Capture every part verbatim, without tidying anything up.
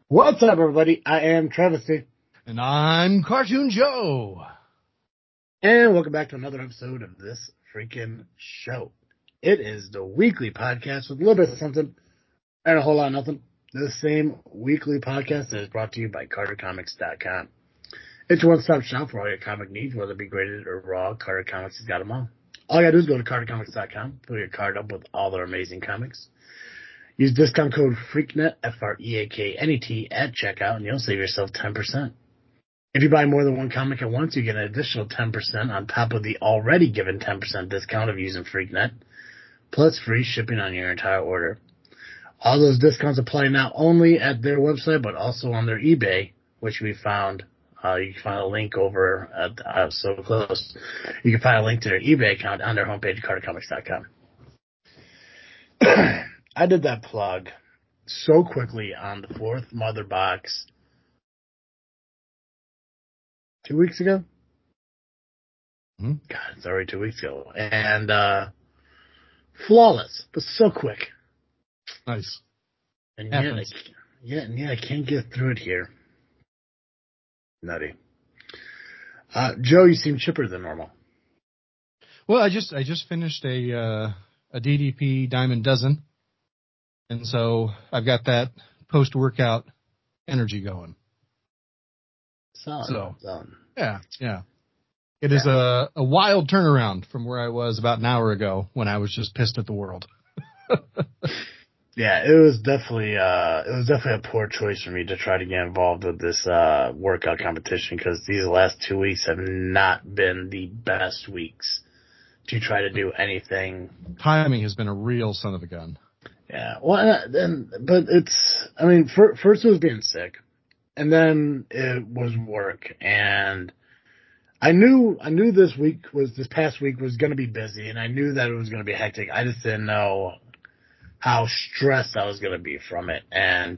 What's up, everybody? I am Travesty. And I'm Cartoon Joe. And welcome back to another episode of this freaking show. It is the weekly podcast with a little bit of something and a whole lot of nothing. The same weekly podcast that is brought to you by Carter Comics dot com. It's your one-stop shop for all your comic needs, whether it be graded or raw. Carter Comics has got them all. All you gotta do is go to Carter Comics dot com, fill your card up with all their amazing comics. Use discount code FREAKNET, F R E A K N E T, at checkout, and you'll save yourself ten percent. If you buy more than one comic at once, you get an additional ten percent on top of the already given ten percent discount of using FreakNet, plus free shipping on your entire order. All those discounts apply not only at their website, but also on their eBay, which we found. Uh, you can find a link over at uh, so close. You can find a link to their eBay account on their homepage, Carter Comics dot com. I did that plug so quickly on the fourth Mother box two weeks ago. Hmm? God, it's already two weeks ago. And uh, flawless, but so quick. Nice. And yet, I, yeah, and yet I can't get through it here. Nutty. Uh, Joe, you seem chipper than normal. Well, I just I just finished a uh, a D D P Diamond Dozen, and so I've got that post workout energy going. Solid. So Solid. yeah, yeah. It yeah. is a a wild turnaround from where I was about an hour ago when I was just pissed at the world. Yeah, it was definitely uh, it was definitely a poor choice for me to try to get involved with this uh, workout competition because these last two weeks have not been the best weeks to try to do anything. Timing has been a real son of a gun. Yeah, well, and but it's I mean, for, first it was being sick, and then it was work, and I knew I knew this week was this past week was going to be busy, and I knew that it was going to be hectic. I just didn't know how stressed I was going to be from it. And,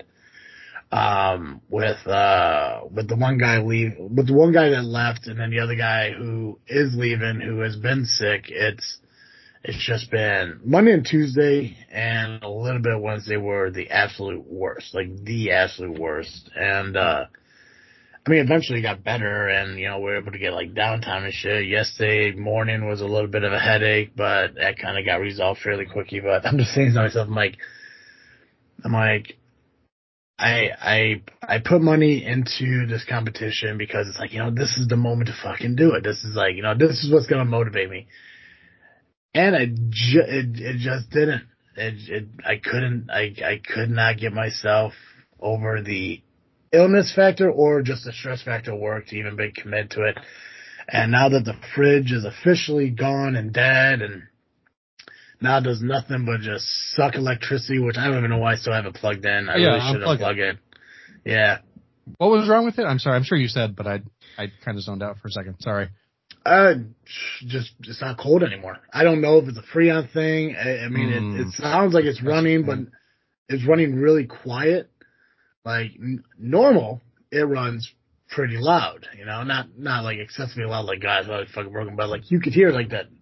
um, with, uh, with the one guy leave, with the one guy that left and then the other guy who is leaving, who has been sick, it's, it's just been Monday and Tuesday and a little bit of Wednesday were the absolute worst, like the absolute worst. And, uh, I mean, eventually it got better and, you know, we were able to get like downtime and shit. Yesterday morning was a little bit of a headache, but that kind of got resolved fairly quickly. But I'm just saying to myself, I'm like, I'm like, I, I, I put money into this competition because it's like, you know, this is the moment to fucking do it. This is like, you know, this is what's going to motivate me. And I ju- it, it just didn't. It, it, I couldn't, I, I could not get myself over the illness factor or just the stress factor work to even be committed to it. And now that the fridge is officially gone and dead and now it does nothing but just suck electricity, which I don't even know why I still have it plugged in. I Oh, yeah, really should have plugged it. it. Yeah. What was wrong with it? I'm sorry. I'm sure you said, but I I kind of zoned out for a second. Sorry. Uh, just, it's not cold anymore. I don't know if it's a Freon thing. I, I mean, mm. it, it sounds like it's running, but it's running really quiet. Like n- normal, it runs pretty loud, you know, not not like excessively loud, like guys, like fucking broken, but like you could hear like that.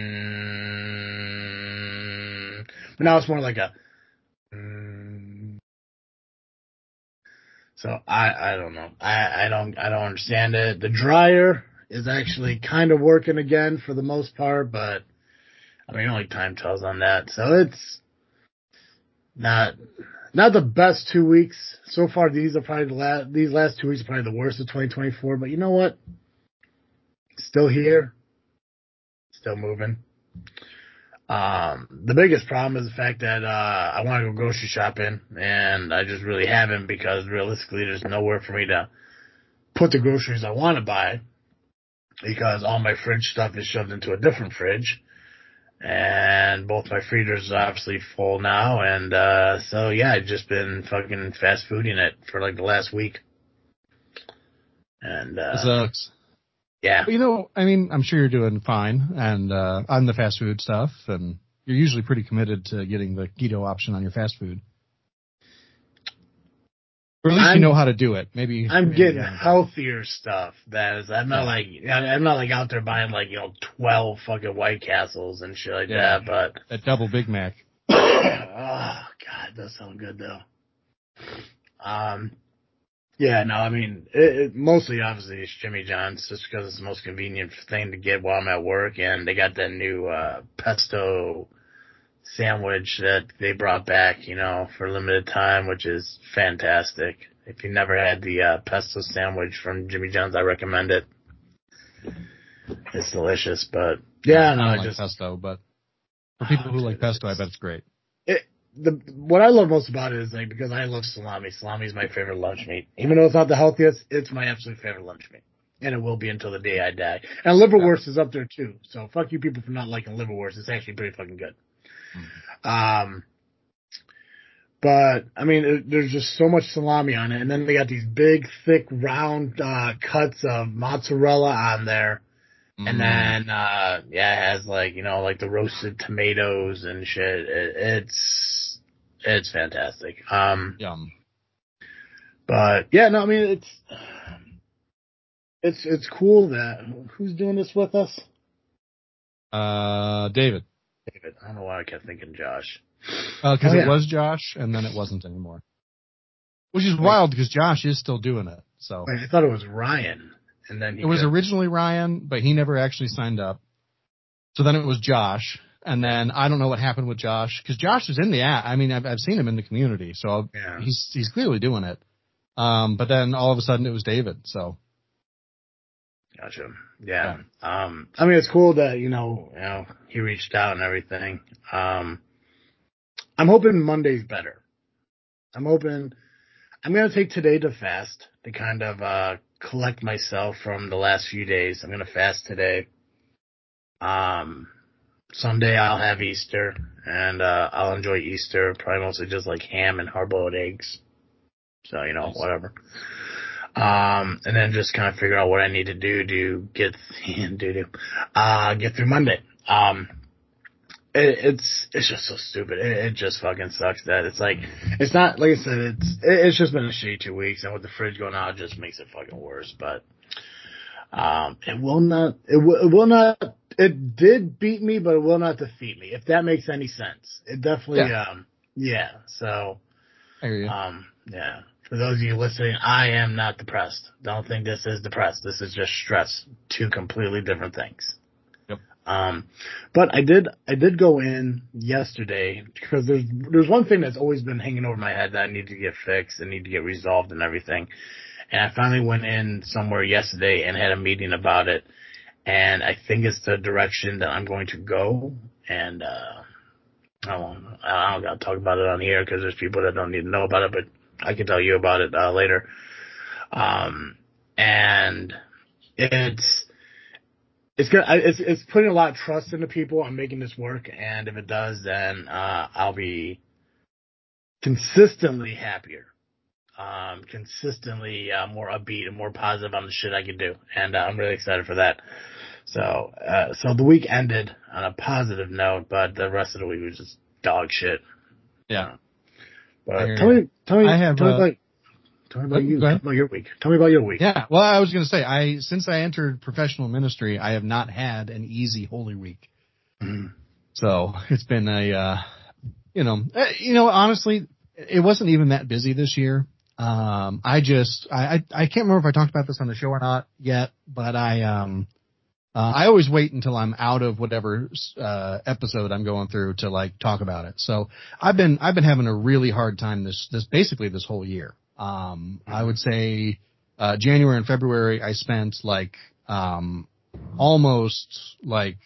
Mm, but now it's more like a. Mm, so I I don't know. I I don't I don't understand it. The dryer is actually kind of working again for the most part, but I mean only time tells on that. So it's not. Not the best two weeks so far. These are probably the last. These last two weeks are probably the worst of twenty twenty-four. But you know what? Still here, still moving. Um, the biggest problem is the fact that uh, I want to go grocery shopping, and I just really haven't because realistically, there's nowhere for me to put the groceries I want to buy because all my fridge stuff is shoved into a different fridge. And both my freezers are obviously full now, and uh so yeah, I've just been fucking fast fooding it for like the last week. And uh it sucks. Yeah. But, you know, I mean, I'm sure you're doing fine and uh on the fast food stuff, and you're usually pretty committed to getting the keto option on your fast food. Or at least I'm, you know how to do it. Maybe I'm maybe getting healthier stuff. That is, I'm not yeah. like I'm not like out there buying like, you know, twelve fucking White Castles and shit like yeah. that. But that double Big Mac. Oh God, that sounds good though. Um, Yeah, no, I mean, it, it, mostly obviously it's Jimmy John's just because it's the most convenient thing to get while I'm at work, and they got that new uh, pesto sandwich that they brought back, you know, for a limited time, which is fantastic. If you never had the uh, pesto sandwich from Jimmy John's, I recommend it. It's delicious, but yeah, no, I don't I like just pesto, but for people who like pesto, I bet it's great. It, the what I love most about it is like because I love salami. Salami is my favorite lunch meat. Even though it's not the healthiest, it's my absolute favorite lunch meat, and it will be until the day I die. And liverwurst yeah. is up there too. So fuck you people for not liking liverwurst. It's actually pretty fucking good. Mm-hmm. Um, but I mean, it, there's just so much salami on it, and then they got these big, thick, round uh, cuts of mozzarella on there. And then, uh, yeah, it has like, you know, like the roasted tomatoes and shit. It, it's, it's fantastic. Um, Yum. But yeah, no, I mean, it's, it's, it's cool that, who's doing this with us? Uh, David. David. I don't know why I kept thinking Josh. Uh, cause oh, it yeah. was Josh and then it wasn't anymore. Which is Wait. wild because Josh is still doing it. So. Wait, I thought it was Ryan. And then he it was could... originally Ryan, but he never actually signed up. So then it was Josh, and then I don't know what happened with Josh because Josh is in the app. I mean, I've I've seen him in the community, so yeah. he's he's clearly doing it. Um, but then all of a sudden it was David. So. Gotcha. Yeah. yeah. Um, I mean, it's cool that you know you know he reached out and everything. Um, I'm hoping Monday's better. I'm hoping. I'm gonna take today to fast to kind of uh. collect myself from the last few days. I'm going to fast today. Um, Sunday I'll have Easter, and uh, I'll enjoy Easter, probably mostly just like ham and hard-boiled eggs. So, you know, nice. Whatever. Um, and then just kind of figure out what I need to do to get, do, do, uh, get through Monday. Um, it, it's, it's just so stupid. It, it just fucking sucks that it's like, it's not, like I said, it's, it, it's just been a shitty two weeks, and with the fridge going out, it just makes it fucking worse, but, um, it will not, it will, it will not, it did beat me, but it will not defeat me, if that makes any sense. It definitely, yeah. um, yeah, so, I hear you. um, yeah. For those of you listening, I am not depressed. Don't think this is depressed. This is just stress. Two completely different things. Um, but I did, I did go in yesterday because there's, there's one thing that's always been hanging over my head that I need to get fixed and need to get resolved and everything. And I finally went in somewhere yesterday and had a meeting about it. And I think it's the direction that I'm going to go. And, uh, I don't, I don't gotta talk about it on here because there's people that don't need to know about it, but I can tell you about it, uh, later. Um, and it's, It's good. It's it's putting a lot of trust into people on making this work, and if it does, then uh, I'll be consistently happier, um, consistently uh, more upbeat and more positive on the shit I can do, and uh, I'm really excited for that. So, uh, so the week ended on a positive note, but the rest of the week was just dog shit. Yeah. Uh, but tell me, tell me, I have, tell me uh, about. Tell me about you. Tell me about your week. Tell me about your week. Yeah. Well, I was going to say, I since I entered professional ministry, I have not had an easy Holy Week. Mm. So it's been a, uh, you know, you know, honestly, it wasn't even that busy this year. Um, I just, I, I, I can't remember if I talked about this on the show or not yet, but I, um, uh, I always wait until I'm out of whatever uh, episode I'm going through to like talk about it. So I've been, I've been having a really hard time this, this basically this whole year. Um, I would say, uh, January and February, I spent like, um, almost like,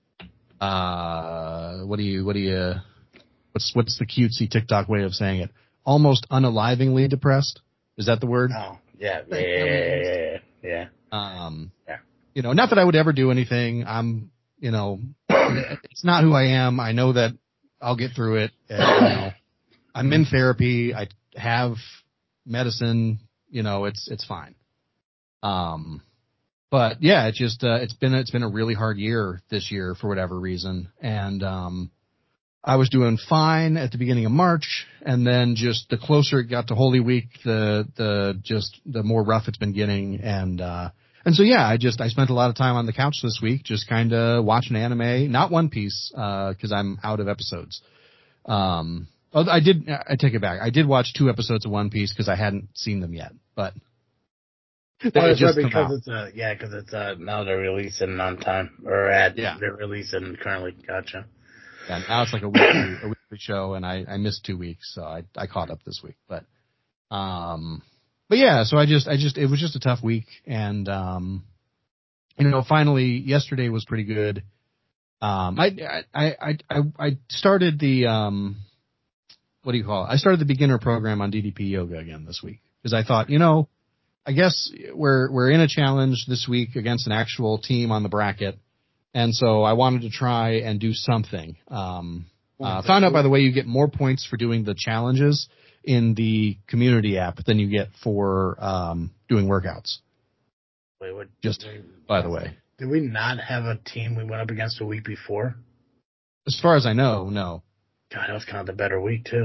uh, what do you, what do you, what's, what's the cutesy TikTok way of saying it? Almost unalivingly depressed. Is that the word? Oh, yeah, yeah, yeah, yeah, yeah, yeah. Um, yeah. You know, not that I would ever do anything. I'm, you know, it's not who I am. I know that I'll get through it. And, you know, I'm in therapy. I have medicine, you know, it's, it's fine. Um, but yeah, it's just, uh, it's been, it's been a really hard year this year for whatever reason. And, um, I was doing fine at the beginning of March, and then just the closer it got to Holy Week, the, the, just the more rough it's been getting. And, uh, and so yeah, I just, I spent a lot of time on the couch this week, just kind of watching anime, not One Piece, uh, cause I'm out of episodes. Um, Oh, I did. I take it back. I did watch two episodes of One Piece because I hadn't seen them yet, but oh, they it's just right come because out. it's uh yeah because it's uh now they're releasing on time or at Yeah. they're releasing currently. Gotcha. Yeah, now it's like a weekly a weekly show, and I, I missed two weeks, so I I caught up this week. But um, but yeah, so I just I just it was just a tough week, and um, you know, finally yesterday was pretty good. Um, I I I I I started the um, what do you call it? I started the beginner program on D D P Yoga again this week because I thought, you know, I guess we're we're in a challenge this week against an actual team on the bracket. And so I wanted to try and do something. Um, uh, found out, by the way, you get more points for doing the challenges in the community app than you get for um, doing workouts. Wait, what? Just wait, by the way. Did we not have a team we went up against a week before? As far as I know, no. God, that was kind of the better week too.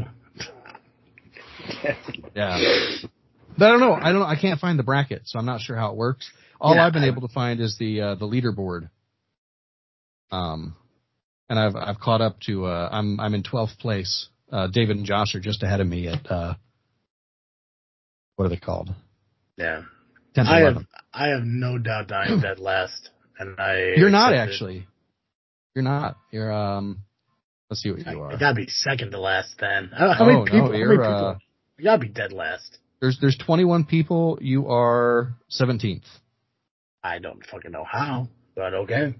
Yeah. But I don't know. I don't know. I can't find the bracket, so I'm not sure how it works. All Yeah, I've been I, able to find is the uh, the leaderboard. Um, and I've I've caught up to uh, I'm I'm in twelfth place. Uh, David and Josh are just ahead of me at uh, what are they called? Yeah, ten I eleven. have I have no doubt that I'm dead last, and I You're not accepted. actually. You're not. You're um. Let's see what you I, are. I gotta be second to last then. How, how Oh many people? no, How many you're people? uh. I gotta be dead last. There's there's twenty-one people. You are seventeenth. I don't fucking know how, but okay.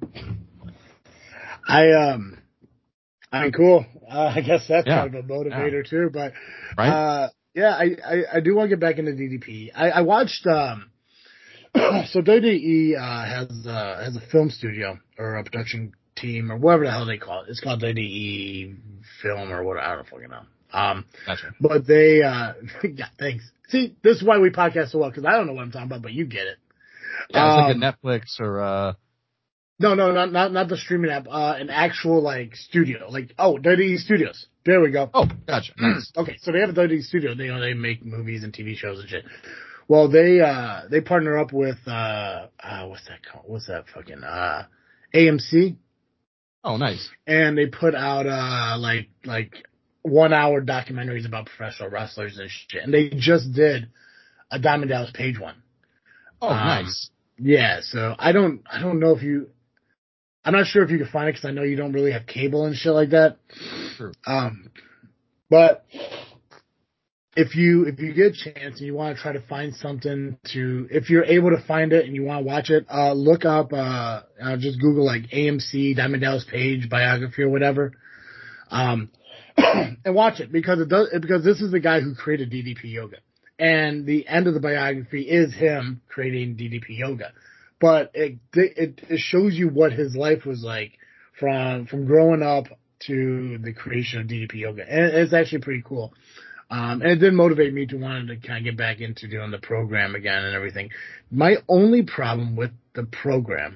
I um. I mean, cool. Uh, I guess that's Yeah. kind of a motivator Yeah. too. But Right. uh, yeah, I, I, I do want to get back into D D P. I, I watched. Um, so W W E uh, has uh, has a film studio or a production team or whatever the hell they call it. It's called W W E Film or what, I don't fucking know. Um, Gotcha. but they, uh, yeah, thanks. See, this is why we podcast so well because I don't know what I'm talking about, but you get it. Yeah, it's Um, like a Netflix or uh. No, no, not not not the streaming app. Uh, an actual like studio, like oh, W W E Studios. There we go. Oh, gotcha. Nice. Okay, so they have a W W E studio. They you know they make movies and T V shows and shit. Well, they uh they partner up with uh, uh what's that called? What's that fucking uh A M C? Oh, nice. And they put out uh like like one hour documentaries about professional wrestlers and shit. And they just did a Diamond Dallas Page one. Oh, Um, nice. Yeah, so I don't I don't know if you. I'm not sure if you can find it because I know you don't really have cable and shit like that. True. Um, but if you if you get a chance and you want to try to find something to, if you're able to find it and you want to watch it, uh, look up, uh, uh, just Google like A M C Diamond Dallas Page biography or whatever, um, and watch it because it does because this is the guy who created D D P Yoga, and the end of the biography is him creating D D P Yoga. But it, it it shows you what his life was like from from growing up to the creation of D D P Yoga, and it's actually pretty cool. Um, and it did motivate me to want to kind of get back into doing the program again and everything. My only problem with the program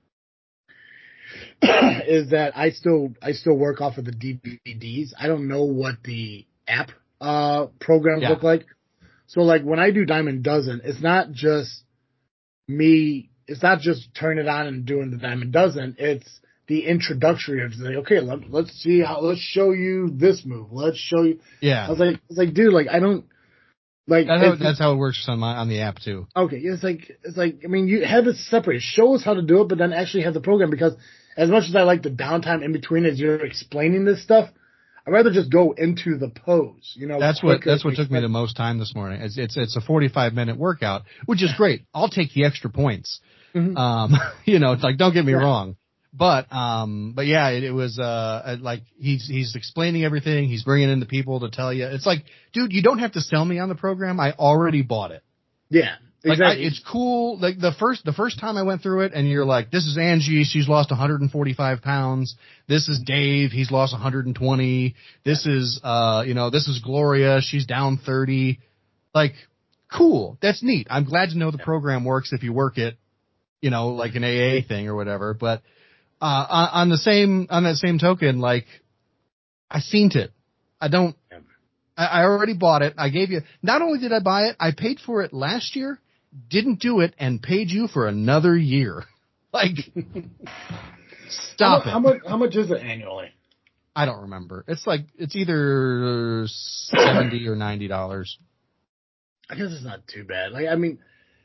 is that I still I still work off of the D V Ds. I don't know what the app uh, programs Yeah. look like. So like when I do Diamond Dozen, it's not just me. It's not just turn it on and doing the Diamond Dozen. It's the introductory of like, okay, let, let's see how, let's show you this move. Let's show you. Yeah. I was like, it's like, dude, like I don't like. That's how, that's how it works on my on the app too. Okay, it's like it's like I mean, you have it separate. Show us how to do it, but then actually have the program because as much as I like the downtime in between as you're explaining this stuff, I'd rather just go into the pose. You know, That's what quicker, that's what took me the most time this morning. It's it's it's a forty-five minute workout, which is great. I'll take the extra points. Mm-hmm. Um, you know, it's like don't get me Yeah. wrong, but um, but yeah, it, it was uh like he's he's explaining everything. He's bringing in the people to tell you. It's like, dude, you don't have to sell me on the program. I already bought it. Yeah, Like exactly. I, it's cool. Like the first the first time I went through it, and you're like, this is Angie. She's lost one hundred forty-five pounds. This is Dave. He's lost one hundred twenty. This is uh you know this is Gloria. She's down thirty. Like, cool. That's neat. I'm glad to know the program works if you work it. You know, like an A A thing or whatever. But uh on, on the same on that same token, like I seen it. I don't. I, I already bought it. I gave you. Not only did I buy it, I paid for it last year. Didn't do it and paid you for another year. Like, stop how, it. How much? How much is it annually? I don't remember. It's like it's either seventy or ninety dollars. I guess it's not too bad. Like I mean,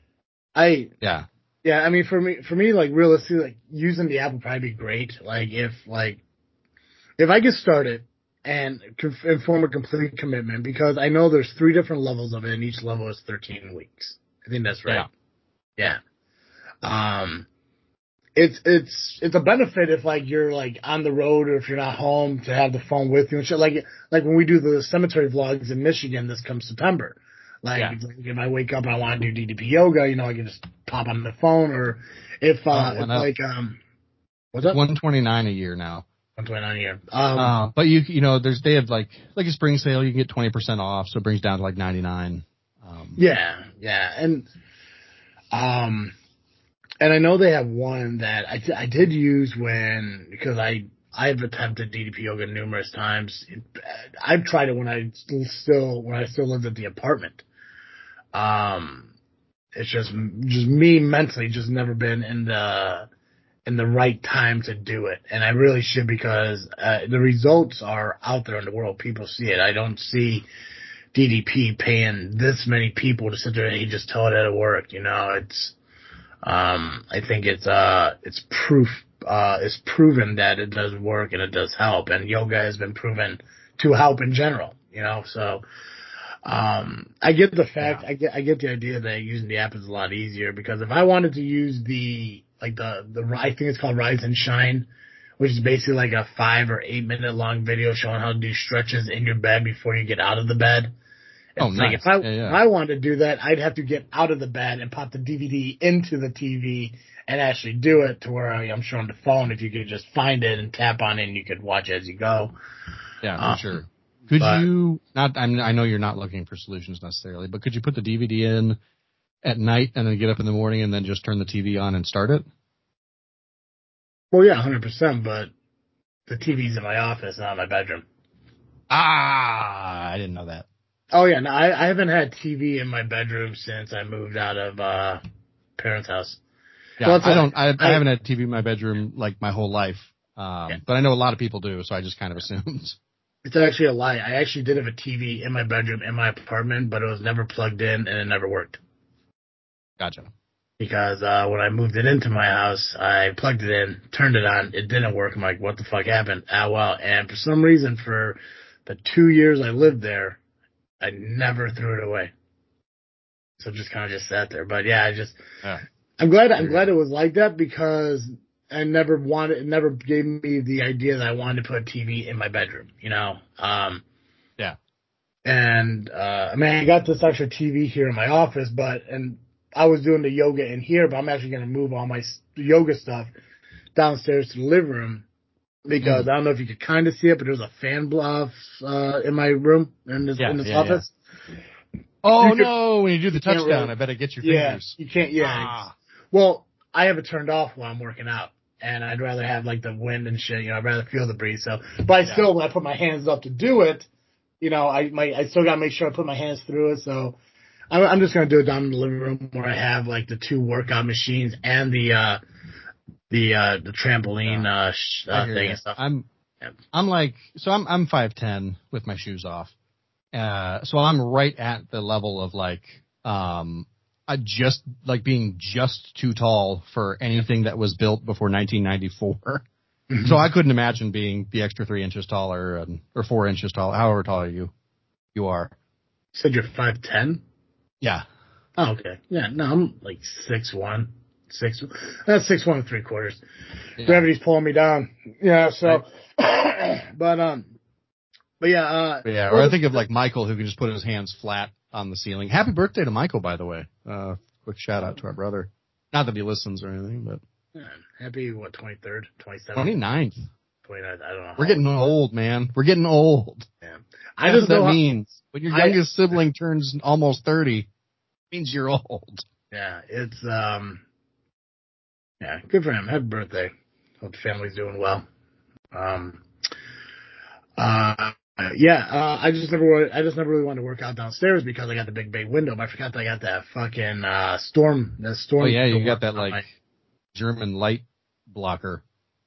I yeah yeah. I mean, for me, for me, like realistically, like using the app would probably be great. Like if like if I get started and, and form a complete commitment, because I know there's three different levels of it, and each level is thirteen weeks. I think that's right. Yeah. yeah. Um. It's it's it's a benefit if like you're like on the road or if you're not home to have the phone with you and shit. Like like when we do the cemetery vlogs in Michigan this comes September. Like yeah. if I wake up and I want to do D D P yoga, you know, I can just pop on the phone. Or if uh oh, if like um what's up? one twenty-nine a year now. one twenty-nine a year. Um uh, but you you know there's they have like like a spring sale, you can get twenty percent off, so it brings down to like ninety-nine. Um Yeah, yeah. And um And I know they have one that I, I did use when, because I, I've attempted D D P yoga numerous times. It, I've tried it when I still, when I still lived at the apartment. Um, it's just, just me mentally just never been in the, in the right time to do it. And I really should, because, uh, the results are out there in the world. People see it. I don't see D D P paying this many people to sit there and he just tell it how to work. You know, it's, Um, I think it's, uh, it's proof, uh, it's proven that it does work and it does help, and yoga has been proven to help in general, you know, so, um, I get the fact, yeah. I get, I get the idea that using the app is a lot easier, because if I wanted to use the, like the, the, I think it's called Rise and Shine, which is basically like a five or eight minute long video showing how to do stretches in your bed before you get out of the bed. It's oh, like nice. if I, yeah, yeah. if I wanted to do that, I'd have to get out of the bed and pop the D V D into the T V and actually do it to where I, I'm sure on the phone, if you could just find it and tap on it and you could watch as you go. Yeah, for um, sure. Could but, you, not, I'm, I know you're not looking for solutions necessarily, but could you put the D V D in at night and then get up in the morning and then just turn the T V on and start it? Well, yeah, one hundred percent, but the T V's in my office, not in my bedroom. Ah, I didn't know that. Oh, yeah, no, I, I haven't had T V in my bedroom since I moved out of uh parents' house. Yeah, well, I don't. I, I, I haven't had T V in my bedroom like my whole life, um, yeah. but I know a lot of people do, so I just kind of assumed. It's actually a lie. I actually did have a T V in my bedroom in my apartment, but it was never plugged in and it never worked. Gotcha. Because uh when I moved it into my house, I plugged it in, turned it on, it didn't work. I'm like, what the fuck happened? Ah, well, and for some reason, for the two years I lived there, I never threw it away. So it just kind of just sat there. But yeah, I just, yeah. I'm glad, I'm glad it was like that, because I never wanted, it never gave me the idea that I wanted to put a T V in my bedroom, you know? Um, yeah. And, uh, I mean, I got this extra T V here in my office, but, and I was doing the yoga in here, but I'm actually going to move all my yoga stuff downstairs to the living room, because mm. I don't know if you could kind of see it, but there's a fan bluff, uh, in my room, in this, yeah, in this yeah, office. Yeah. Oh, you no, can, when you do the touchdown, really, I bet it gets your yeah, fingers. You can't, yeah. Ah. Well, I have it turned off while I'm working out, and I'd rather have, like, the wind and shit, you know, I'd rather feel the breeze, so, but I yeah. still, when I put my hands up to do it, you know, I my, I still gotta make sure I put my hands through it, so I'm, I'm just gonna do it down in the living room where I have, like, the two workout machines and the, uh, the, uh, the trampoline, yeah. uh, sh- uh thing you. and stuff. I'm, yeah. I'm like, so I'm, I'm five ten with my shoes off. Uh, so I'm right at the level of like, um, I just like being just too tall for anything that was built before nineteen ninety-four. Mm-hmm. So I couldn't imagine being the extra three inches taller and, or four inches tall, however tall you, you are. You said you're five ten? Yeah. Oh, okay. Yeah, no, I'm like six one, six. That's six one and three quarters. Yeah. Gravity's pulling me down. Yeah. So, right. but um. But yeah, uh, but yeah, or I think of like Michael, who can just put his hands flat on the ceiling. Happy birthday to Michael, by the way. Uh, quick shout out to our brother. Not that he listens or anything, but. Yeah, happy, what, twenty-third, twenty-seventh? twenty-ninth. twenty-ninth, I don't know. We're getting old, man. We're getting old. Yeah. I That's just what that how, means. When your youngest I, sibling turns almost thirty, it means you're old. Yeah, it's, um, yeah, good for him. Happy birthday. Hope the family's doing well. Um, uh, Uh, yeah, uh, I just never, I just never really wanted to work out downstairs because I got the big bay window. But I forgot that I got that fucking uh, storm, that storm. Oh yeah, you got that like my... German light blocker.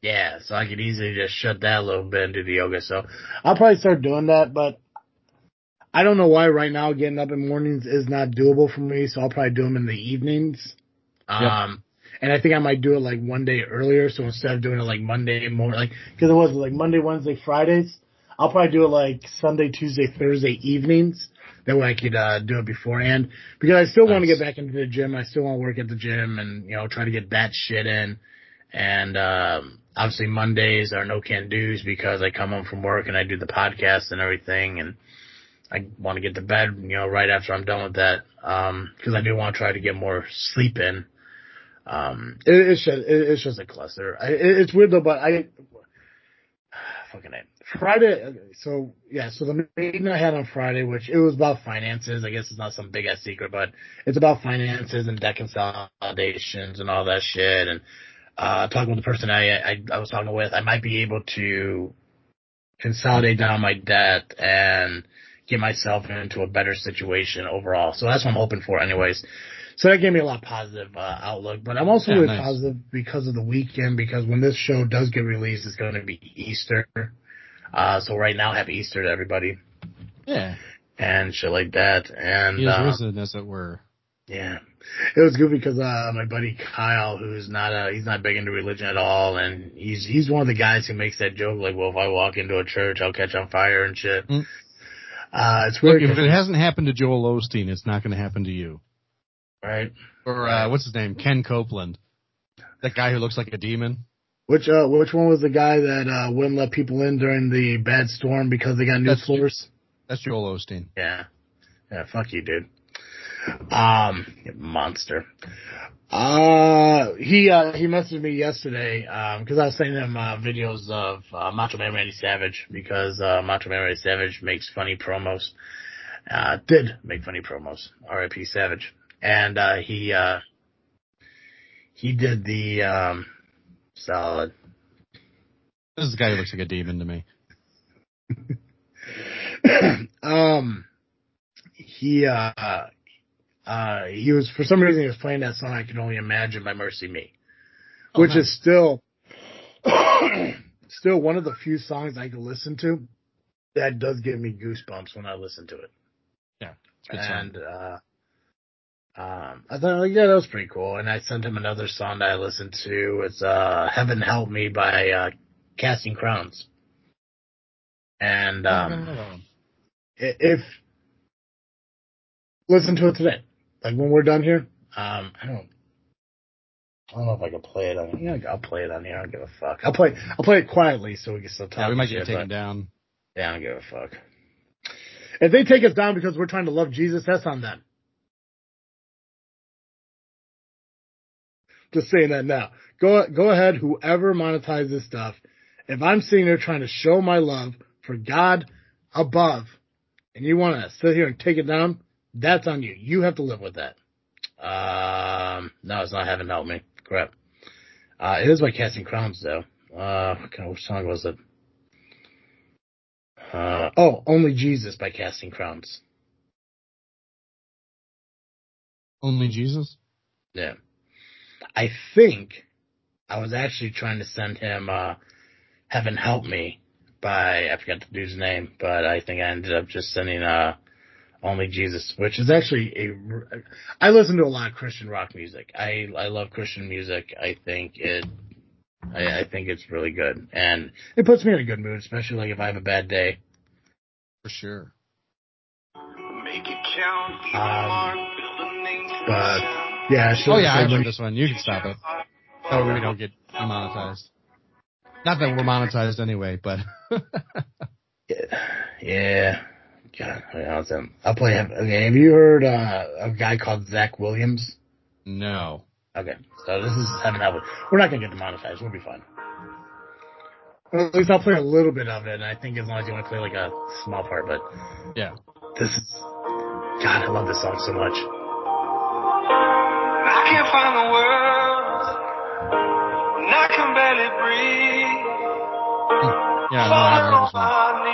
Yeah, so I could easily just shut that a little bit and do the yoga. So I'll probably start doing that, but I don't know why right now getting up in mornings is not doable for me, so I'll probably do them in the evenings. Yep. Um, and I think I might do it like one day earlier, so instead of doing it like Monday more, like, cause it was like Monday, Wednesday, Fridays, I'll probably do it like Sunday, Tuesday, Thursday evenings. That way I could, uh, do it beforehand. Because I still want to Nice. get back into the gym. I still want to work at the gym and, you know, try to get that shit in. And, um, obviously Mondays are no can do's because I come home from work and I do the podcast and everything. And I want to get to bed, you know, right after I'm done with that. Um, cause I do want to try to get more sleep in. Um, it, it's just, it, it's just a cluster. I, it, it's weird though, but I, fucking it. Friday, so, yeah, so the meeting I had on Friday, which it was about finances. I guess it's not some big ass secret, but it's about finances and debt consolidations and all that shit. And, uh, talking with the person I, I, I was talking with, I might be able to consolidate down my debt and get myself into a better situation overall. So that's what I'm hoping for anyways. So that gave me a lot of positive uh, outlook. But I'm also Yeah, really nice. positive because of the weekend, because when this show does get released, it's going to be Easter. Uh, so right now, happy Easter to everybody. Yeah. And shit like that. And He is um, risen, as it were. yeah. It was good because uh, my buddy Kyle, who's not a, he's not big into religion at all, and he's he's one of the guys who makes that joke like, well, if I walk into a church, I'll catch on fire and shit. Mm. Uh, it's Look, weird. if it hasn't happened to Joel Osteen, it's not going to happen to you. Right. Or right. Uh, what's his name? Ken Copeland. That guy who looks like a demon. Which uh, which one was the guy that uh, wouldn't let people in during the bad storm because they got new That's floors? That's Joel Osteen. Yeah. Yeah, fuck you, dude. Um, monster. Uh, he, uh, he messaged me yesterday, um, cause I was sending him, uh, videos of, uh, Macho Man Randy Savage because, uh, Macho Man Randy Savage makes funny promos. Uh, did make funny promos. R I P Savage. And, uh, he, uh, he did the, um, solid. This is the guy who looks like a demon to me. um, he, uh, Uh, he was, for some reason, he was playing that song I Can Only Imagine by Mercy Me, Oh, which nice. is still, still one of the few songs I can listen to that does give me goosebumps when I listen to it. Yeah, it's a good and, song. uh, um, I thought, like, yeah, that was pretty cool. And I sent him another song that I listened to. It's, uh, Heaven Help Me by, uh, Casting Crowns. And, um, if, listen to it today. Like, when we're done here, um, I don't, I don't know if I can play it on. Yeah, I'll play it on here. I don't give a fuck. I'll play. I'll play it quietly so we can still talk. Yeah, we might get shit, taken down. Yeah, I don't give a fuck. If they take us down because we're trying to love Jesus, that's on them. Just saying that now. Go go ahead. Whoever monetizes this stuff, if I'm sitting there trying to show my love for God above, and you want to sit here and take it down, that's on you. You have to live with that. Um, no, it's not Heaven Help Me. Crap. Uh, it is by Casting Crowns, though. Uh, God, which song was it? Uh, oh, Only Jesus by Casting Crowns. Only Jesus? Yeah. I think I was actually trying to send him uh, Heaven Help Me by, I forgot the dude's name, but I think I ended up just sending uh, Only Jesus, which is actually a. I listen to a lot of Christian rock music. I I love Christian music. I think it. I, I think it's really good, and it puts me in a good mood, especially like if I have a bad day. For sure. Make it count. Um, but yeah, sure. Oh yeah, I've heard this one. You can stop it. That way we don't get demonetized. Not that we're monetized anyway, but. yeah, yeah. God, I'll play him. Okay, have you heard uh, a guy called Zach Williams? No. Okay, so this is Heaven Help Me. We're not gonna get demonetized. We'll be fine. Well, at least I'll play a little bit of it, and I think as long as you want to play like a small part, but Yeah. this is, God, I love this song so much. I can't find the words, and I can barely breathe. Yeah, no, I heard this one.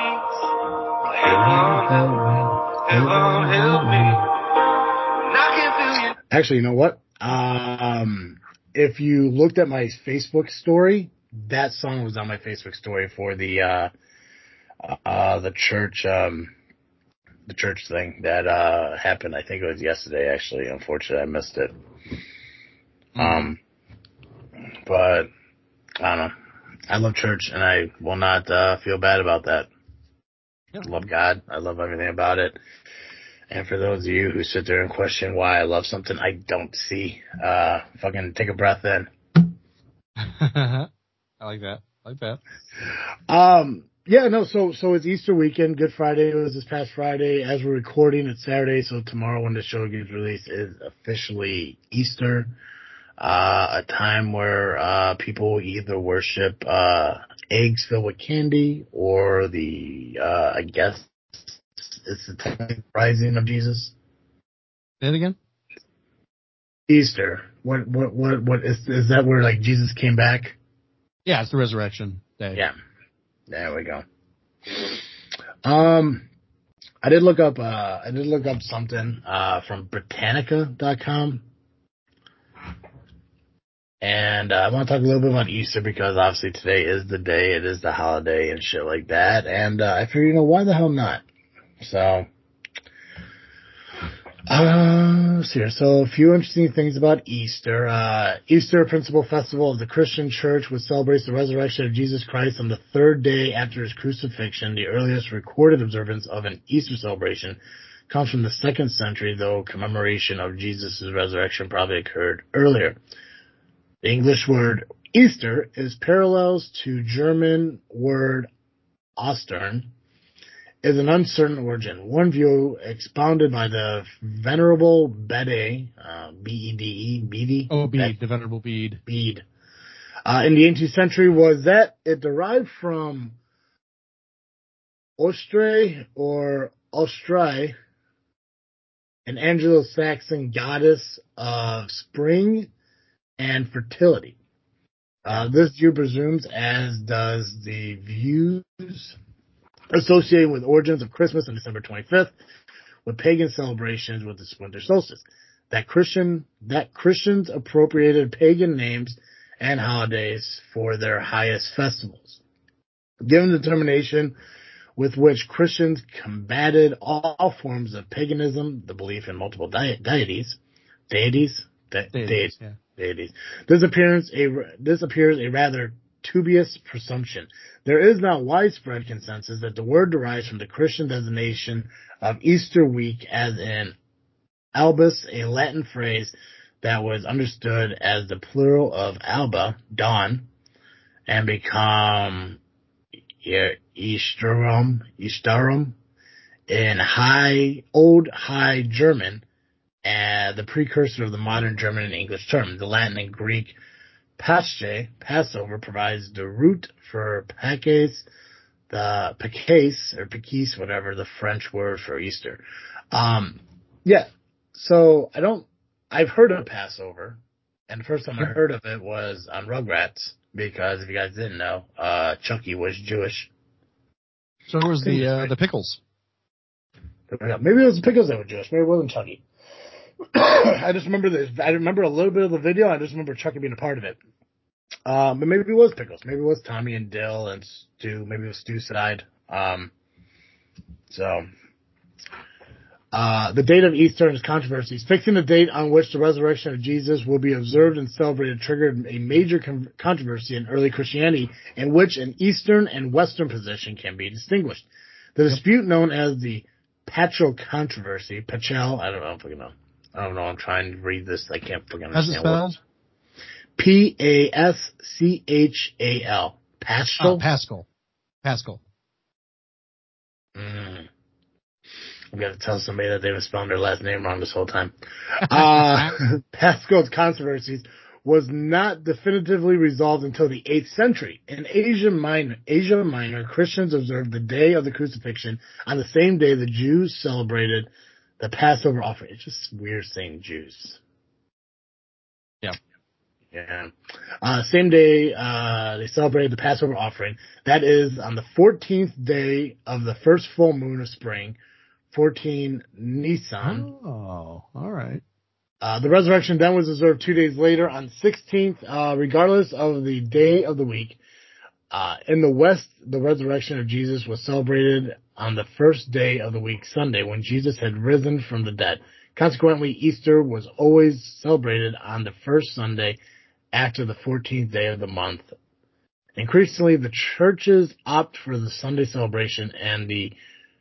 Heaven, heaven, help me. And I can feel you. Actually, you know what? Um, if you looked at my Facebook story, that song was on my Facebook story for the uh, uh, the church um, the church thing that uh, happened. I think it was yesterday. Actually, unfortunately, I missed it. Mm. Um, but I don't know. I love church, and I will not uh, feel bad about that. Yeah. I love God. I love everything about it. And for those of you who sit there and question why I love something I don't see, uh, fucking take a breath in. I like that. I like that. Um, yeah, no, so, so it's Easter weekend. Good Friday was this past Friday. As we're recording, it's Saturday, so tomorrow when the show gets released is officially Easter. Uh, a time where, uh, people either worship, uh, eggs filled with candy or the, uh, I guess it's the time rising of Jesus. Say it again? Easter. What, what, what, what is, is that where like Jesus came back? Yeah, it's the resurrection day. Yeah. There we go. Um, I did look up, uh, I did look up something, uh, from Britannica dot com. And uh, I want to talk a little bit about Easter because obviously today is the day, it is the holiday and shit like that. And uh, I figured, you know, why the hell not? So, uh, so, here. so a few interesting things about Easter. Uh, Easter, principal festival of the Christian church, which celebrates the resurrection of Jesus Christ on the third day after his crucifixion. The earliest recorded observance of an Easter celebration comes from the second century, though commemoration of Jesus' resurrection probably occurred earlier. The English word Easter is parallels to German word Ostern, is an uncertain origin. One view expounded by the Venerable Bede, uh, B E D E, Bede? Oh, Bede, the Venerable Bede. Bede. Uh, in the eighteenth century was that it derived from Ostre or Ostrai, an Anglo-Saxon goddess of spring and fertility. Uh, this view presumes, as does the views associated with origins of Christmas on December twenty-fifth, with pagan celebrations with the winter solstice, that Christian that Christians appropriated pagan names and holidays for their highest festivals. Given the determination with which Christians combated all forms of paganism, the belief in multiple de- deities, deities, de- Deities, deities, yeah. deities. This appears a this appears a rather dubious presumption. There is not widespread consensus that the word derives from the Christian designation of Easter week, as in albus, a Latin phrase that was understood as the plural of alba, dawn, and become Easterum, Easterum in High Old High German, and the precursor of the modern German and English term. The Latin and Greek Pasche, Passover, provides the root for Paques, the Paques, or Paquis, whatever, the French word for Easter. Um, yeah, so I don't, I've heard of Passover, and the first time I heard of it was on Rugrats, because if you guys didn't know, uh, Chucky was Jewish. So was the, uh, the Pickles. Maybe it was the Pickles that were Jewish, maybe it wasn't Chucky. I just remember this. I remember a little bit of the video. I just remember Chucky being a part of it. Um, but maybe it was Pickles. Maybe it was Tommy and Dill and Stu. Maybe it was Stu's side. Um, so, uh, the date of Easter and its controversies. Fixing the date on which the resurrection of Jesus will be observed and celebrated triggered a major con- controversy in early Christianity, in which an Eastern and Western position can be distinguished. The dispute known as the Pachel controversy, Pachel, I don't know if I know. I don't know. I'm trying to read this. I can't fucking understand what. P A S C H A L. Pascal? Oh, Pascal. Pascal. Mm. I'm going to tell somebody that they were spelling their last name wrong this whole time. Uh, Pascal's controversies was not definitively resolved until the eighth century. In Asia Minor, Asia Minor, Christians observed the day of the crucifixion on the same day the Jews celebrated the Passover offering. It's just weird saying Jews. Yeah. Yeah. Uh, same day, uh, they celebrated the Passover offering. That is on the fourteenth day of the first full moon of spring, fourteen Nisan. Oh, all right. Uh, the resurrection then was observed two days later on the sixteenth, uh, regardless of the day of the week. Uh, in the West, the resurrection of Jesus was celebrated on the first day of the week, Sunday, when Jesus had risen from the dead. Consequently, Easter was always celebrated on the first Sunday after the fourteenth day of the month. Increasingly, the churches opt for the Sunday celebration, and the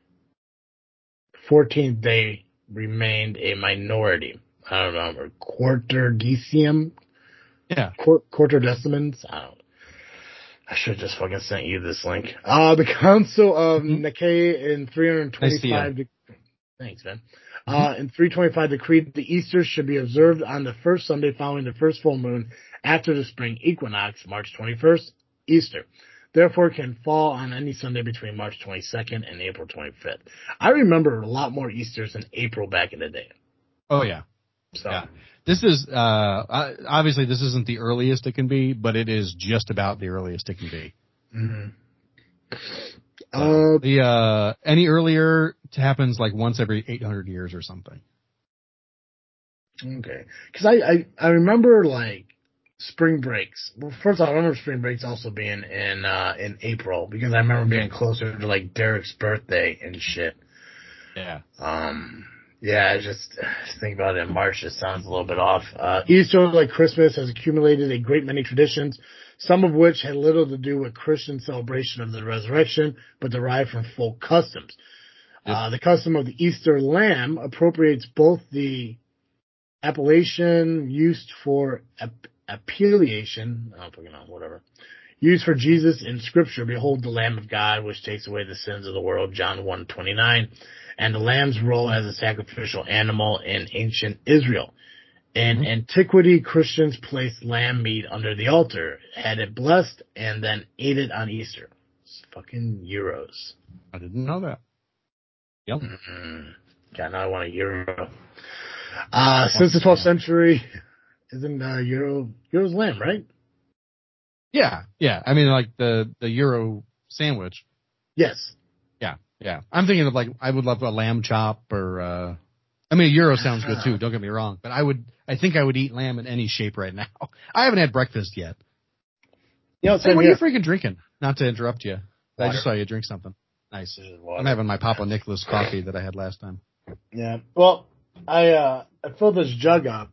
fourteenth day remained a minority. I don't know, quarterdecium? Yeah. Quar- quarterdecimans? I don't I should have just fucking sent you this link. Uh, the Council of Mm-hmm. Nicaea in three twenty-five. Nicaea. De- Thanks, man. Mm-hmm. Uh, in three twenty-five decreed the Easter should be observed on the first Sunday following the first full moon after the spring equinox, March twenty-first, Easter. Therefore, it can fall on any Sunday between March twenty-second and April twenty-fifth. I remember a lot more Easters in April back in the day. Oh, yeah. So. Yeah. This is, uh, obviously this isn't the earliest it can be, but it is just about the earliest it can be. Mm-hmm. So, uh, the, uh, any earlier happens like once every eight hundred years or something. Okay. Cause I, I, I remember like spring breaks. Well, first of all, I remember spring breaks also being in, uh, in April because I remember being closer to like Derek's birthday and shit. Yeah. Um, yeah, I just, just think about it in March. It sounds a little bit off. Uh, Easter, like Christmas, has accumulated a great many traditions, some of which had little to do with Christian celebration of the resurrection, but derived from folk customs. Yep. Uh, the custom of the Easter lamb appropriates both the appellation used for ap- appellation, I don't fucking know, whatever, used for Jesus in Scripture. Behold the Lamb of God, which takes away the sins of the world, John one twenty-nine, and the lamb's role as a sacrificial animal in ancient Israel. In mm-hmm. antiquity, Christians placed lamb meat under the altar, had it blessed, and then ate it on Easter. It's fucking euros. I didn't know that. Yep. Mm-hmm. God, now I want a euro. Uh, since the twelfth century, isn't uh, euro euro's lamb, right? Yeah, yeah. I mean, like the, the Euro sandwich. Yes. Yeah, yeah. I'm thinking of like, I would love a lamb chop or, uh, I mean, a Euro sounds good too, don't get me wrong, but I would, I think I would eat lamb in any shape right now. I haven't had breakfast yet. You know, hey, what are you freaking drinking? Not to interrupt you. Water. I just saw you drink something. Nice. I'm having my Papa Nicholas coffee that I had last time. Yeah. Well, I, uh, I filled this jug up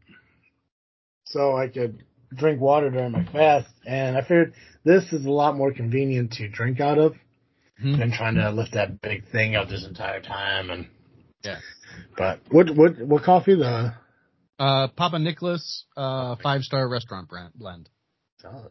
so I could drink water during my fast, and I figured this is a lot more convenient to drink out of mm-hmm. than trying to lift that big thing up this entire time. And yeah, but what what what coffee the uh, Papa Nicholas uh, five star restaurant brand blend. Solid.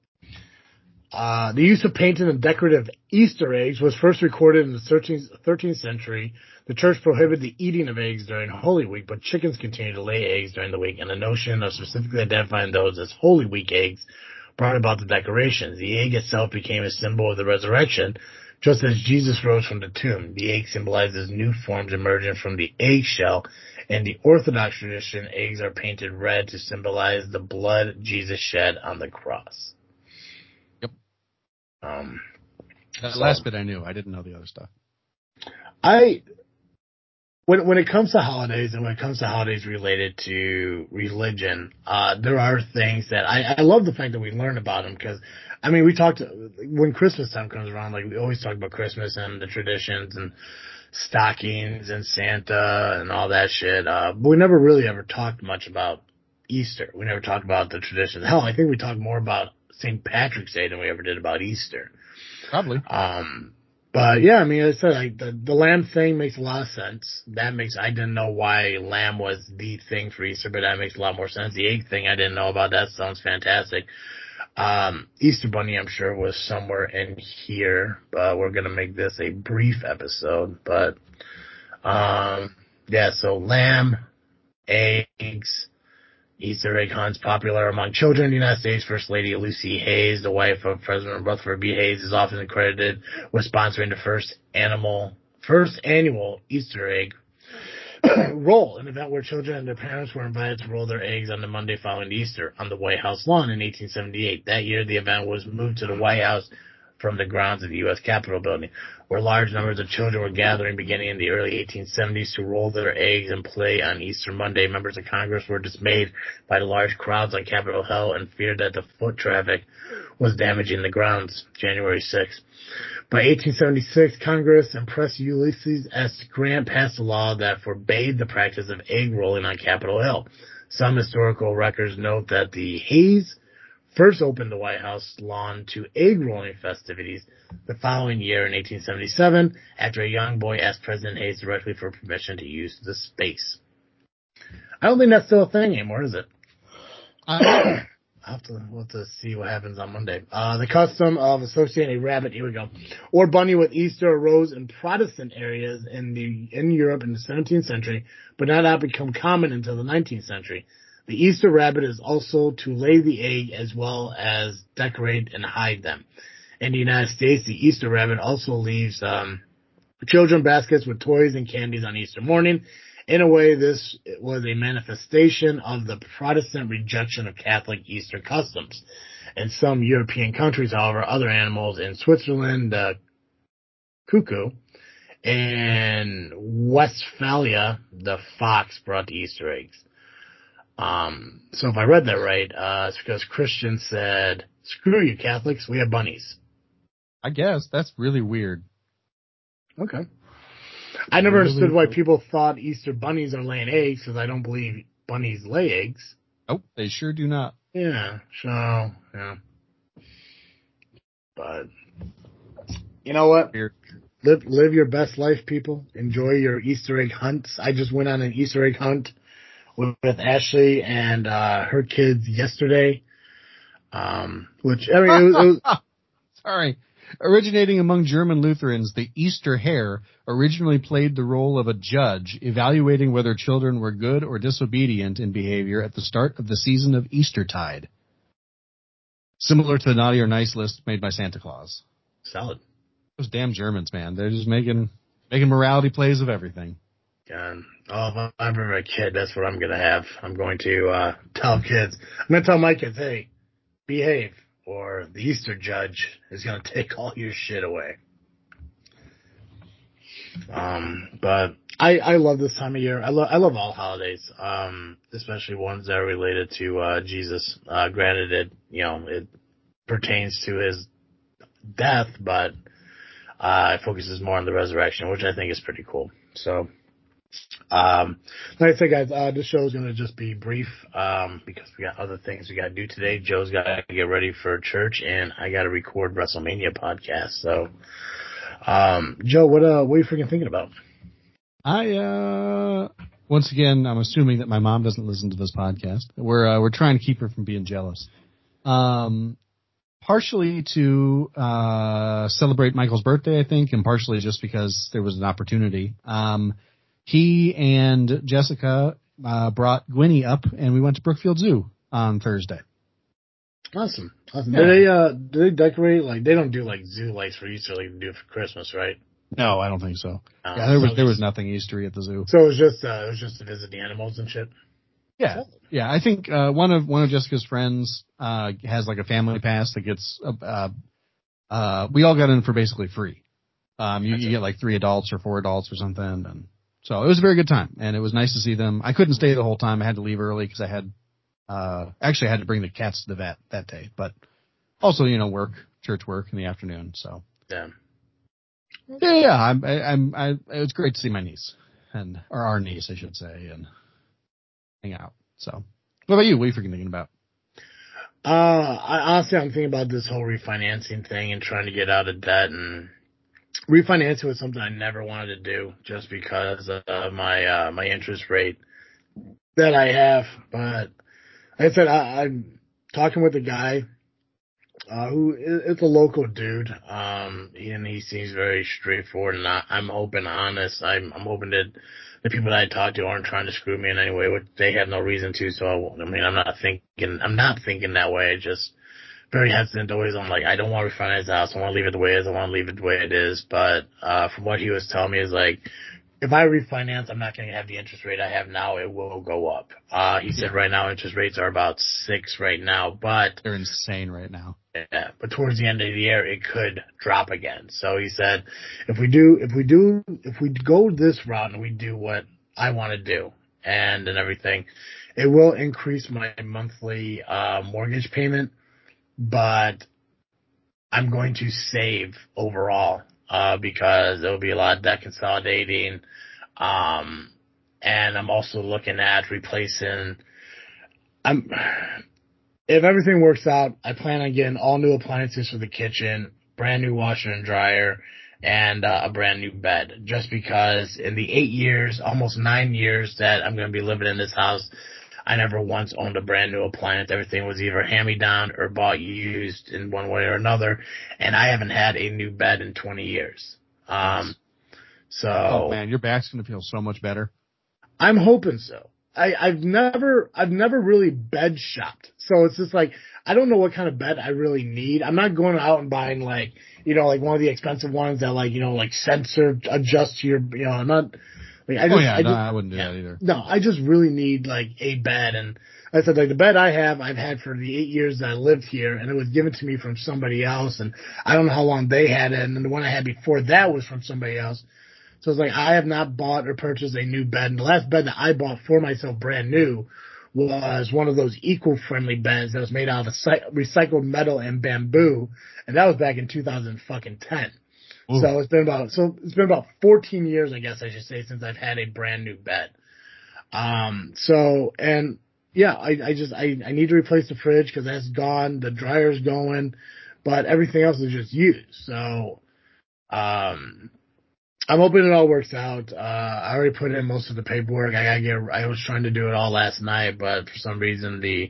Uh, the use of painted and decorative Easter eggs was first recorded in the thirteenth century. The church prohibited the eating of eggs during Holy Week, but chickens continued to lay eggs during the week, and the notion of specifically identifying those as Holy Week eggs brought about the decorations. The egg itself became a symbol of the resurrection, just as Jesus rose from the tomb. The egg symbolizes new forms emerging from the eggshell. In the Orthodox tradition, eggs are painted red to symbolize the blood Jesus shed on the cross. Yep. Um, that so, last bit I knew. I didn't know the other stuff. I... When when it comes to holidays and when it comes to holidays related to religion, uh, there are things that I, I love the fact that we learn about them because, I mean, we talked, when Christmas time comes around, like we always talk about Christmas and the traditions and stockings and Santa and all that shit, uh, but we never really ever talked much about Easter. We never talked about the traditions. Hell, I think we talked more about Saint Patrick's Day than we ever did about Easter. Probably. Um, But yeah, I mean, I said like the the lamb thing makes a lot of sense. That makes I didn't know why lamb was the thing for Easter, but that makes a lot more sense. The egg thing I didn't know about. That sounds fantastic. Um, Easter Bunny, I'm sure, was somewhere in here, but we're gonna make this a brief episode. But um, yeah, so lamb, eggs. Easter egg hunts popular among children in the United States. First Lady Lucy Hayes, the wife of President Rutherford B. Hayes, is often credited with sponsoring the first animal, first annual Easter egg roll, an event where children and their parents were invited to roll their eggs on the Monday following Easter on the White House lawn in eighteen seventy-eight. That year, the event was moved to the White House from the grounds of the U S Capitol building, where large numbers of children were gathering beginning in the early eighteen seventies to roll their eggs and play on Easter Monday. Members of Congress were dismayed by the large crowds on Capitol Hill and feared that the foot traffic was damaging the grounds. January sixth. By eighteen seventy-six, Congress and President Ulysses S. Grant passed a law that forbade the practice of egg rolling on Capitol Hill. Some historical records note that the Hayes first opened the White House lawn to egg rolling festivities the following year in eighteen seventy-seven, after a young boy asked President Hayes directly for permission to use the space. I don't think that's still a thing anymore, is it? Uh, I'll have to, we'll have to see what happens on Monday. Uh, the custom of associating a rabbit, here we go, or bunny with Easter arose in Protestant areas in the in Europe in the seventeenth century, but did not become common until the nineteenth century. The Easter rabbit is also to lay the egg as well as decorate and hide them. In the United States, the Easter rabbit also leaves um, children baskets with toys and candies on Easter morning. In a way, this was a manifestation of the Protestant rejection of Catholic Easter customs. In some European countries, however, other animals in Switzerland, the cuckoo, and Westphalia, the fox, brought the Easter eggs. Um, so if I read that right, uh, it's because Christians said, screw you Catholics, we have bunnies. I guess. That's really weird. Okay. I never really understood why people thought Easter bunnies are laying eggs, because I don't believe bunnies lay eggs. Oh, they sure do not. Yeah, so, yeah. But, you know what? Weird. Live, live your best life, people. Enjoy your Easter egg hunts. I just went on an Easter egg hunt with, with Ashley and uh, her kids yesterday. Um, which, I mean, it was, it was sorry. Originating among German Lutherans, the Easter hare originally played the role of a judge evaluating whether children were good or disobedient in behavior at the start of the season of Eastertide. Similar to the naughty or nice list made by Santa Claus. Solid. Those damn Germans, man. They're just making making morality plays of everything. God. Oh, if I'm ever a kid, that's what I'm going to have. I'm going to uh, tell kids. I'm going to tell my kids, hey, behave, or the Easter judge is going to take all your shit away. Um, but I, I love this time of year. I love I love all holidays, um, especially ones that are related to uh, Jesus. Uh, granted, it you know it pertains to his death, but uh, it focuses more on the resurrection, which I think is pretty cool. So, um, like I said, guys, uh, this show is going to just be brief um, because we got other things we got to do today. Joe's got to get ready for church, and I got to record WrestleMania podcast. So. Um, Joe, what, uh, what are you freaking thinking about? I, uh, once again, I'm assuming that my mom doesn't listen to this podcast. We're, uh, we're trying to keep her from being jealous. Um, partially to, uh, celebrate Michael's birthday, I think, and partially just because there was an opportunity. Um, he and Jessica, uh, brought Gwynnie up and we went to Brookfield Zoo on Thursday. Awesome. Awesome. Yeah. Do they, uh, do they decorate, like, they don't do, like, zoo lights for Easter like they do for Christmas, right? No, I don't think so. Um, yeah, there was, so there just, was nothing Eastery at the zoo. So it was just, uh, it was just to visit the animals and shit? Yeah. Yeah, I think, uh, one of, one of Jessica's friends, uh, has, like, a family pass that gets, uh, uh, we all got in for basically free. Um, you, you get, like, three adults or four adults or something, and so it was a very good time, and it was nice to see them. I couldn't stay the whole time. I had to leave early because I had Uh, actually I had to bring the cats to the vet that day, but also, you know, work, church work in the afternoon. So yeah, yeah, yeah I'm, I, I'm, I, it was great to see my niece and, or our niece, I should say, and hang out. So what about you? What are you freaking thinking about? Uh, I, honestly, I'm thinking about this whole refinancing thing and trying to get out of debt, and refinancing was something I never wanted to do just because of my, uh, my interest rate that I have, but like I said, I, I'm talking with a guy uh, who is a local dude, um, and he seems very straightforward. And I, I'm open, honest. I'm, I'm hoping that the people that I talk to aren't trying to screw me in any way, which they have no reason to. So I, I mean, I'm not thinking, I'm not thinking that way. I just very hesitant always. I'm like, I don't want to refinance the house. I want to leave it the way it is. I want to leave it the way it is. But uh, from what he was telling me is like, if I refinance, I'm not going to have the interest rate I have now. It will go up. Uh, he said right now interest rates are about six right now, but they're insane right now. Yeah, but towards the end of the year, it could drop again. So he said, if we do, if we do, if we go this route and we do what I want to do and and everything, it will increase my monthly uh, mortgage payment, but I'm going to save overall uh, because there will be a lot of debt consolidating, um, and I'm also looking at replacing. I'm. If everything works out, I plan on getting all new appliances for the kitchen, brand new washer and dryer, and uh, a brand new bed. Just because in the eight years, almost nine years that I'm going to be living in this house, I never once owned a brand new appliance. Everything was either hand-me-down or bought used in one way or another, and I haven't had a new bed in twenty years. Um, so, oh man, your back's going to feel so much better. I'm hoping so. I, I've never, I've never really bed shopped. So it's just like, I don't know what kind of bed I really need. I'm not going out and buying like, you know, like one of the expensive ones that like, you know, like sensor adjust to your, you know, I'm not, like, I just, oh yeah, I, no, just, I wouldn't do yeah, that either. No, I just really need like a bed. And like I said, like the bed I have, I've had for the eight years that I lived here, and it was given to me from somebody else. And I don't know how long they had it. And the one I had before that was from somebody else. So it's like I have not bought or purchased a new bed. And the last bed that I bought for myself brand new was one of those eco-friendly beds that was made out of recycled metal and bamboo, and that was back in two thousand ten. Ooh. So it's been about so it's been about fourteen years, I guess I should say, since I've had a brand new bed. Um. So and yeah, I, I just I, I need to replace the fridge because that's gone. The dryer's going, but everything else is just used. So, um. I'm hoping it all works out. Uh, I already put in most of the paperwork. I gotta get, I was trying to do it all last night, but for some reason the,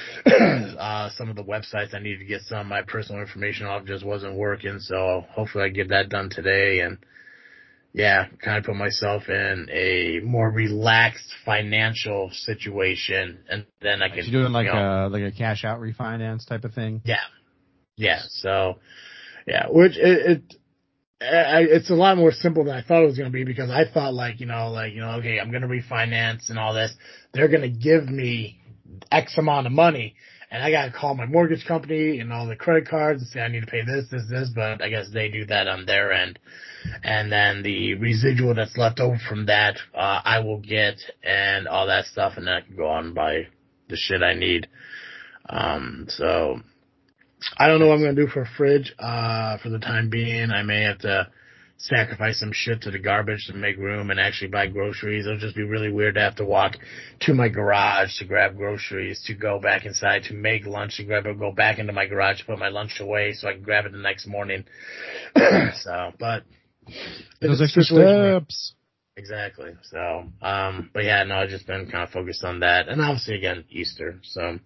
uh, some of the websites I needed to get some of my personal information off just wasn't working. So hopefully I get that done today and yeah, kind of put myself in a more relaxed financial situation and then I can. You're doing like you know, a, like a cash out refinance type of thing? Yeah. Yeah. So yeah, which it, it I, it's a lot more simple than I thought it was going to be because I thought like, you know, like, you know, okay, I'm going to refinance and all this. They're going to give me X amount of money and I got to call my mortgage company and all the credit cards and say I need to pay this, this, this, but I guess they do that on their end. And then the residual that's left over from that, uh, I will get and all that stuff and then I can go out and buy the shit I need. Um, so I don't know what I'm going to do for a fridge, uh, for the time being. I may have to sacrifice some shit to the garbage to make room and actually buy groceries. It'll just be really weird to have to walk to my garage to grab groceries, to go back inside to make lunch, to grab it, go back into my garage to put my lunch away so I can grab it the next morning. So, but those extra steps. Exactly. So, um, but yeah, no, I've just been kind of focused on that. And obviously again, Easter. So,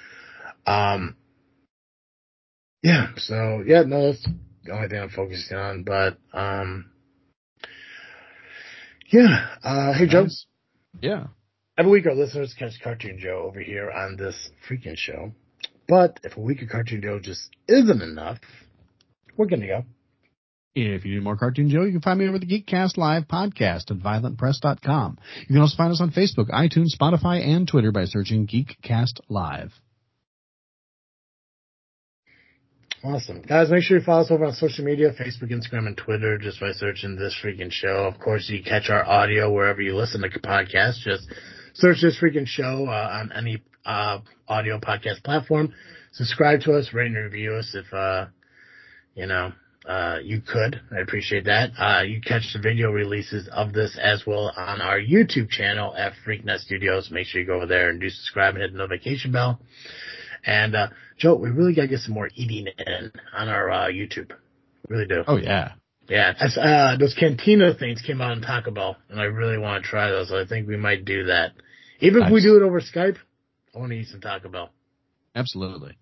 um, yeah, so, yeah, no, that's the only thing I'm focusing on, but, um, yeah, uh, hey, Joe. Nice. Yeah. Every week our listeners catch Cartoon Joe over here on this freaking show, but if a week of Cartoon Joe just isn't enough, we're gonna go. If you need more Cartoon Joe, you can find me over the Geekcast Live podcast at violent press dot com. You can also find us on Facebook, iTunes, Spotify, and Twitter by searching Geekcast Live. Awesome. Guys, make sure you follow us over on social media, Facebook, Instagram, and Twitter, just by searching This Freaking Show. Of course, you catch our audio wherever you listen to podcasts. Just search This Freaking Show uh, on any uh, audio podcast platform. Subscribe to us, rate and review us if, uh, you know, uh, you could. I appreciate that. Uh, you catch the video releases of this as well on our YouTube channel at FreakNet Studios. Make sure you go over there and do subscribe and hit the notification bell. And, uh, Joe, we really got to get some more eating in on our uh, YouTube. We really do. Oh, yeah. Yeah. As, uh, those Cantina things came out on Taco Bell, and I really want to try those. So I think we might do that. Even nice. If we do it over Skype, I want to eat some Taco Bell. Absolutely.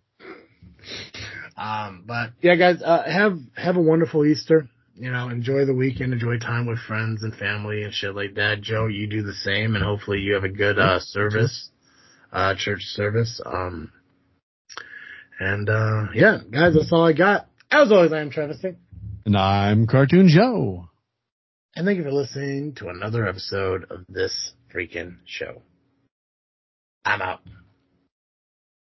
Um, but, yeah, guys, uh, have have a wonderful Easter. You know, enjoy the weekend. Enjoy time with friends and family and shit like that. Joe, you do the same, and hopefully you have a good uh, service, uh, church service. Um And, uh, yeah, guys, that's all I got. As always, I am Travis Singh. And I'm Cartoon Joe. And thank you for listening to another episode of This Freaking Show. I'm out.